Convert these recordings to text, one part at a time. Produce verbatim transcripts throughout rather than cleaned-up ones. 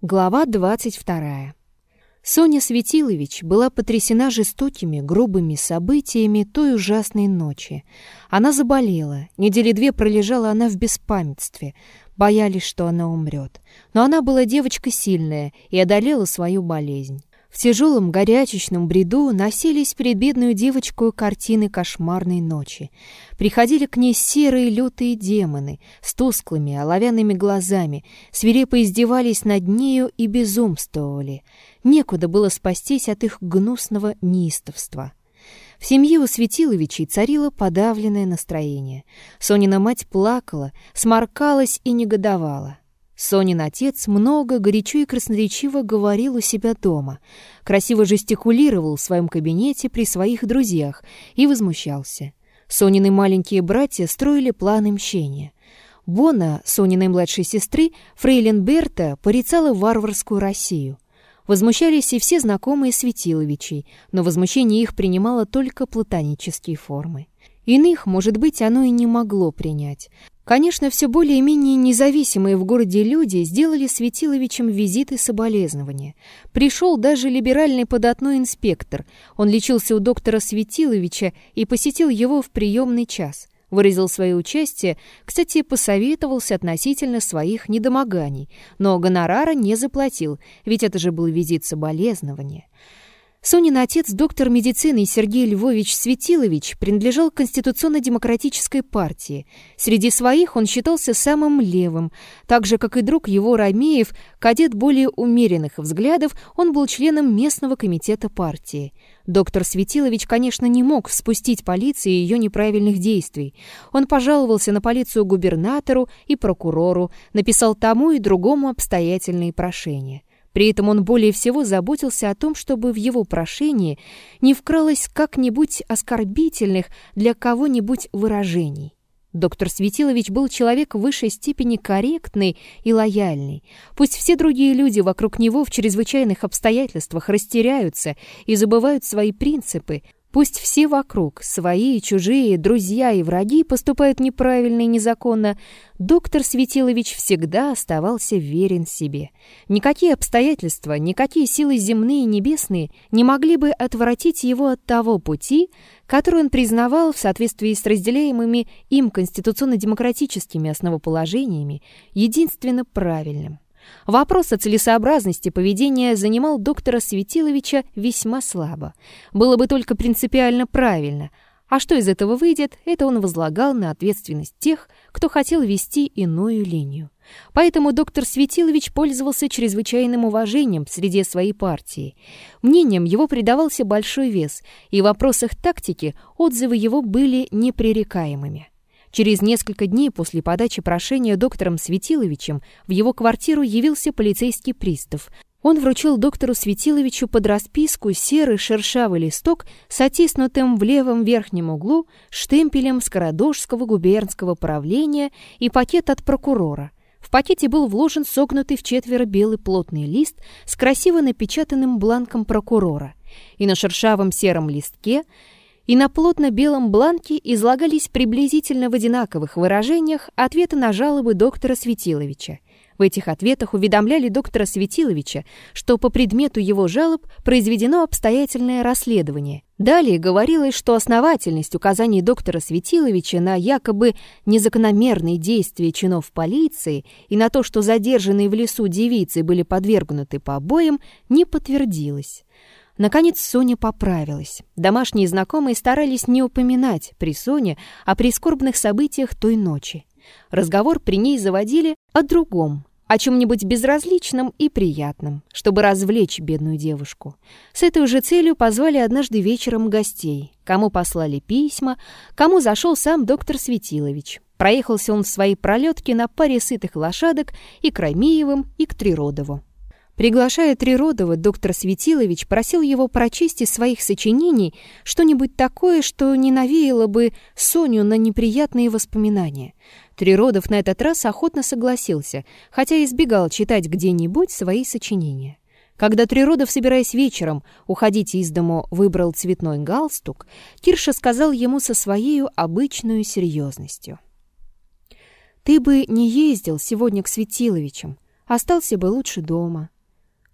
Глава двадцать вторая. Соня Светилович была потрясена жестокими, грубыми событиями той ужасной ночи. Она заболела, недели две пролежала она в беспамятстве, боялись, что она умрет. Но она была девочка сильная и одолела свою болезнь. В тяжелом горячечном бреду носились перед бедную девочкой картины кошмарной ночи. Приходили к ней серые лютые демоны с тусклыми оловянными глазами, свирепо издевались над нею и безумствовали. Некуда было спастись от их гнусного неистовства. В семье у Светиловичей царило подавленное настроение. Сонина мать плакала, сморкалась и негодовала. Сонин отец много, горячо и красноречиво говорил у себя дома, красиво жестикулировал в своем кабинете при своих друзьях и возмущался. Сонины маленькие братья строили планы мщения. Бона, Сониной младшей сестры, фрейлин Берта, порицала варварскую Россию. Возмущались и все знакомые Светиловичей, но возмущение их принимало только платонические формы. Иных, может быть, оно и не могло принять. Конечно, все более-менее независимые в городе люди сделали Светиловичам визиты соболезнования. Пришел даже либеральный податной инспектор. Он лечился у доктора Светиловича и посетил его в приемный час. Выразил свое участие, кстати, посоветовался относительно своих недомоганий, но гонорара не заплатил, ведь это же был визит соболезнования. Сонин отец, доктор медицины Сергей Львович Светилович, принадлежал к Конституционно-демократической партии. Среди своих он считался самым левым. Так же, как и друг его Ромеев, кадет более умеренных взглядов, он был членом местного комитета партии. Доктор Светилович, конечно, не мог вспустить полиции ее неправильных действий. Он пожаловался на полицию губернатору и прокурору, написал тому и другому обстоятельные прошения. При этом он более всего заботился о том, чтобы в его прошении не вкралось как-нибудь оскорбительных для кого-нибудь выражений. Доктор Светилович был человек в высшей степени корректный и лояльный. Пусть все другие люди вокруг него в чрезвычайных обстоятельствах растеряются и забывают свои принципы, пусть все вокруг, свои и чужие, друзья и враги, поступают неправильно и незаконно, доктор Светилович всегда оставался верен себе. Никакие обстоятельства, никакие силы земные и небесные не могли бы отвратить его от того пути, который он признавал в соответствии с разделяемыми им конституционно-демократическими основоположениями единственно правильным. Вопрос о целесообразности поведения занимал доктора Светиловича весьма слабо. Было бы только принципиально правильно. А что из этого выйдет, это он возлагал на ответственность тех, кто хотел вести иную линию. Поэтому доктор Светилович пользовался чрезвычайным уважением среди своей партии. Мнением его придавался большой вес, и в вопросах тактики отзывы его были непререкаемыми. Через несколько дней после подачи прошения доктором Светиловичем в его квартиру явился полицейский пристав. Он вручил доктору Светиловичу под расписку серый шершавый листок с оттиснутым в левом верхнем углу штемпелем Скородожского губернского правления и пакет от прокурора. В пакете был вложен согнутый вчетверо белый плотный лист с красиво напечатанным бланком прокурора. И на шершавом сером листке и на плотно-белом бланке излагались приблизительно в одинаковых выражениях ответы на жалобы доктора Светиловича. В этих ответах уведомляли доктора Светиловича, что по предмету его жалоб произведено обстоятельное расследование. Далее говорилось, что основательность указаний доктора Светиловича на якобы незакономерные действия чинов полиции и на то, что задержанные в лесу девицы были подвергнуты побоям, не подтвердилась. Наконец Соня поправилась. Домашние знакомые старались не упоминать при Соне о прискорбных событиях той ночи. Разговор при ней заводили о другом, о чем-нибудь безразличном и приятном, чтобы развлечь бедную девушку. С этой же целью позвали однажды вечером гостей. Кому послали письма, кому зашел сам доктор Светилович. Проехался он в своей пролетке на паре сытых лошадок и к Ромеевым, и к Триродову. Приглашая Триродова, доктор Светилович просил его прочесть из своих сочинений что-нибудь такое, что не навеяло бы Соню на неприятные воспоминания. Триродов на этот раз охотно согласился, хотя избегал читать где-нибудь свои сочинения. Когда Триродов, собираясь вечером уходить из дому, выбрал цветной галстук, Кирша сказал ему со своею обычной серьезностью: «Ты бы не ездил сегодня к Светиловичам, остался бы лучше дома.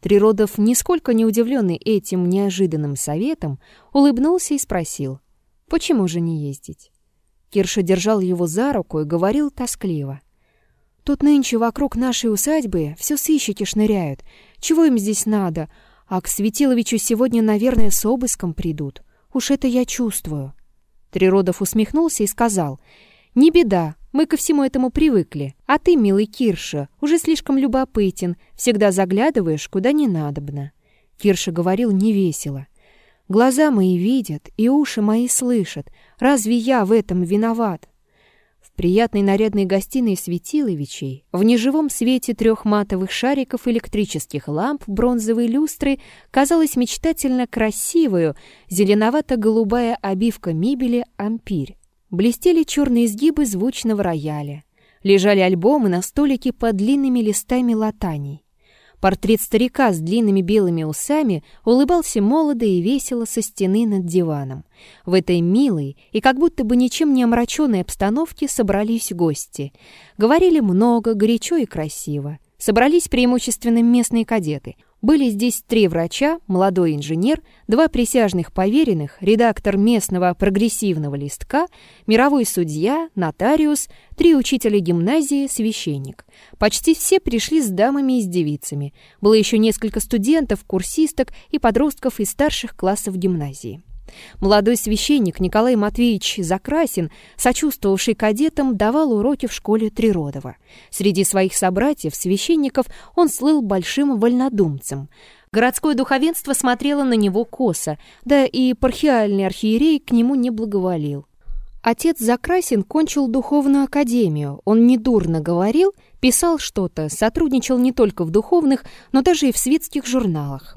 Триродов, нисколько не удивленный этим неожиданным советом, улыбнулся и спросил: «Почему же не ездить?» Кирша держал его за руку и говорил тоскливо: «Тут нынче вокруг нашей усадьбы все сыщики шныряют. Чего им здесь надо? А к Светиловичу сегодня, наверное, с обыском придут. Уж это я чувствую». Триродов усмехнулся и сказал: «Не беда, мы ко всему этому привыкли. А ты, милый Кирша, уже слишком любопытен, всегда заглядываешь куда не надобно». Кирша говорил невесело: «Глаза мои видят, и уши мои слышат. Разве я в этом виноват?» В приятной нарядной гостиной Светиловичей, в неживом свете трех матовых шариков электрических ламп бронзовой люстры, казалась мечтательно красивую зеленовато-голубая обивка мебели ампирь. Блестели черные изгибы звучного рояля. Лежали альбомы на столике под длинными листами латаней. Портрет старика с длинными белыми усами улыбался молодо и весело со стены над диваном. В этой милой и как будто бы ничем не омраченной обстановке собрались гости. Говорили много, горячо и красиво. Собрались преимущественно местные кадеты. Были здесь три врача, молодой инженер, два присяжных поверенных, редактор местного прогрессивного листка, мировой судья, нотариус, три учителя гимназии, священник. Почти все пришли с дамами и с девицами. Было еще несколько студентов, курсисток и подростков из старших классов гимназии. Молодой священник Николай Матвеевич Закрасин, сочувствовавший кадетам, давал уроки в школе Триродова. Среди своих собратьев-священников он слыл большим вольнодумцем. Городское духовенство смотрело на него косо, да и епархиальный архиерей к нему не благоволил. Отец Закрасин кончил духовную академию, он недурно говорил, писал что-то, сотрудничал не только в духовных, но даже и в светских журналах.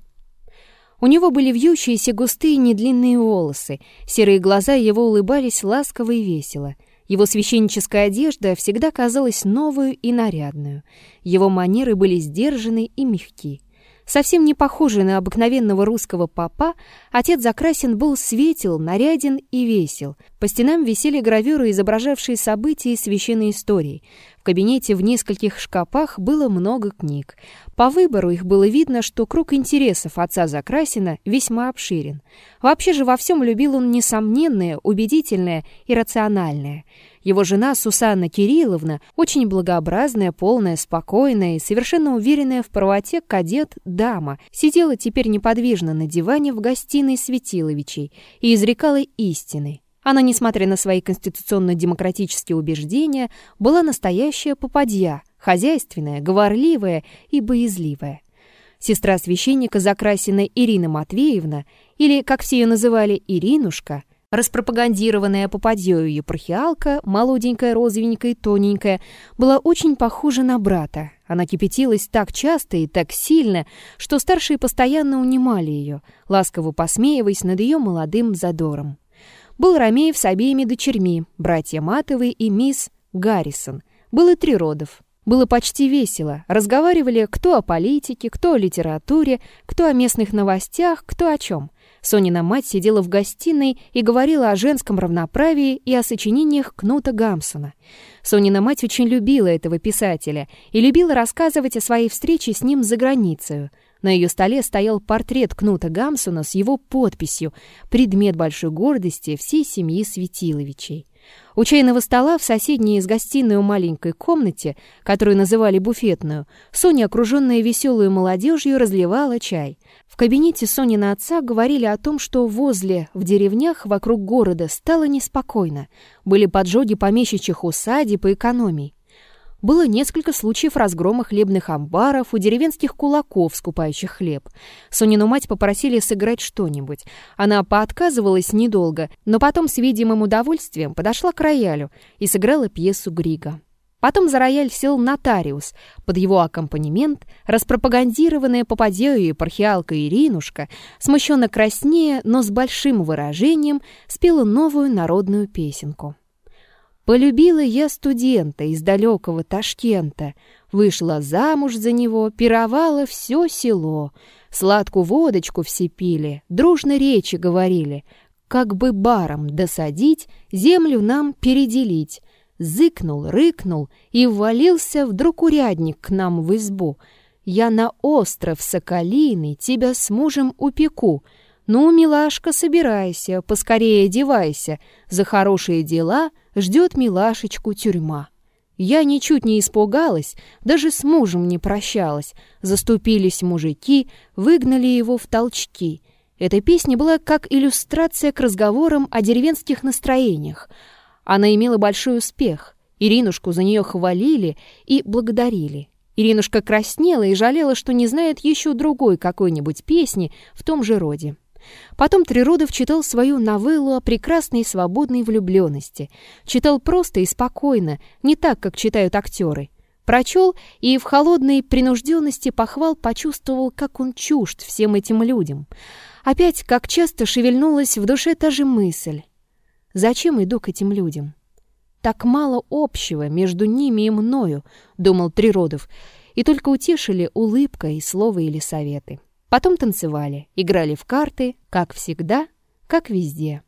У него были вьющиеся густые недлинные волосы, серые глаза его улыбались ласково и весело. Его священническая одежда всегда казалась новую и нарядную. Его манеры были сдержаны и мягки. Совсем не похожий на обыкновенного русского попа, отец Закрасин был светел, наряден и весел. По стенам висели гравюры, изображавшие события и священной истории. В кабинете в нескольких шкапах было много книг. По выбору их было видно, что круг интересов отца Закрасина весьма обширен. Вообще же во всем любил он несомненное, убедительное и рациональное. Его жена Сусанна Кирилловна, очень благообразная, полная, спокойная и совершенно уверенная в правоте кадет-дама, сидела теперь неподвижно на диване в гостиной Светиловичей и изрекала истины. Она, несмотря на свои конституционно-демократические убеждения, была настоящая попадья, хозяйственная, говорливая и боязливая. Сестра священника Закрасина Ирина Матвеевна, или, как все ее называли, Иринушка, распропагандированная попадьёю епархиалка, молоденькая, розовенькая и тоненькая, была очень похожа на брата. Она кипятилась так часто и так сильно, что старшие постоянно унимали ее, ласково посмеиваясь над ее молодым задором. Был Ромеев с обеими дочерьми, братья Матовы и мисс Гаррисон. Был и Триродов. Было почти весело. Разговаривали кто о политике, кто о литературе, кто о местных новостях, кто о чем. Сонина мать сидела в гостиной и говорила о женском равноправии и о сочинениях Кнута Гамсуна. Сонина мать очень любила этого писателя и любила рассказывать о своей встрече с ним за границей. На ее столе стоял портрет Кнута Гамсуна с его подписью, предмет большой гордости всей семьи Светиловичей. У чайного стола в соседней с гостиной маленькой комнате, которую называли буфетную, Соня, окруженная веселой молодежью, разливала чай. В кабинете Сонина отца говорили о том, что возле, в деревнях вокруг города стало неспокойно. Были поджоги помещичьих усадеб и экономий. Было несколько случаев разгрома хлебных амбаров у деревенских кулаков, скупающих хлеб. Сонину мать попросили сыграть что-нибудь. Она поотказывалась недолго, но потом с видимым удовольствием подошла к роялю и сыграла пьесу Грига. Потом за рояль сел нотариус. Под его аккомпанемент распропагандированная попадьёю епархиалка Иринушка, смущенно краснея, но с большим выражением, спела новую народную песенку. Полюбила я студента из далекого Ташкента, вышла замуж за него, пировала все село, сладкую водочку все пили, дружно речи говорили, как бы баром досадить, землю нам переделить. Зыкнул, рыкнул и ввалился вдруг урядник к нам в избу. Я на остров Соколиный тебя с мужем упеку. Ну, милашка, собирайся, поскорее одевайся. За хорошие дела ждет милашечку тюрьма». Я ничуть не испугалась, даже с мужем не прощалась. Заступились мужики, выгнали его в толчки. Эта песня была как иллюстрация к разговорам о деревенских настроениях. Она имела большой успех. Иринушку за нее хвалили и благодарили. Иринушка краснела и жалела, что не знает еще другой какой-нибудь песни в том же роде. Потом Триродов читал свою новеллу о прекрасной и свободной влюбленности. Читал просто и спокойно, не так, как читают актеры. Прочел и в холодной принужденности похвал почувствовал, как он чужд всем этим людям. Опять, как часто шевельнулась в душе та же мысль. «Зачем иду к этим людям? Так мало общего между ними и мною», — думал Триродов, и только утешили улыбка и слово или советы. Потом танцевали, играли в карты, как всегда, как везде.